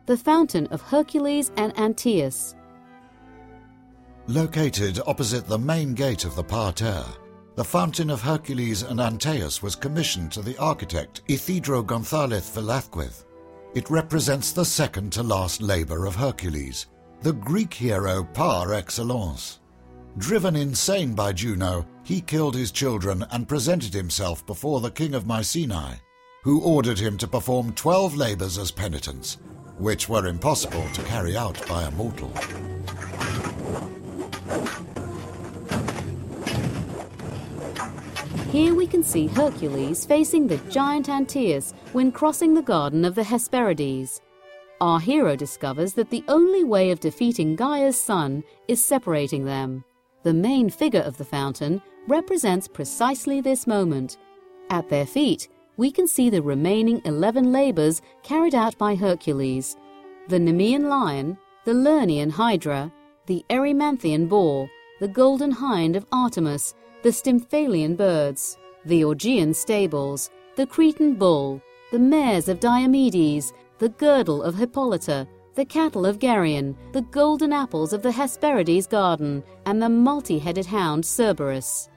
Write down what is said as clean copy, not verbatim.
the fountain of Hercules and Antaeus. Located opposite the main gate of the parterre, the Fountain of Hercules and Antaeus was commissioned to the architect Isidro González Velázquez. It represents the second-to-last labor of Hercules, the Greek hero par excellence. Driven insane by Juno, he killed his children and presented himself before the king of Mycenae, who ordered him to perform 12 labors as penitence, which were impossible to carry out by a mortal. Here we can see Hercules facing the giant Antaeus when crossing the garden of the Hesperides. Our hero discovers that the only way of defeating Gaia's son is separating them. The main figure of the fountain represents precisely this moment. At their feet, we can see the remaining 11 labors carried out by Hercules: the Nemean lion, the Lernaean hydra, the Erymanthian boar, the golden hind of Artemis, the Stymphalian birds, the Augean stables, the Cretan bull, the mares of Diomedes, the girdle of Hippolyta, the cattle of Geryon, the golden apples of the Hesperides garden, and the multi-headed hound Cerberus.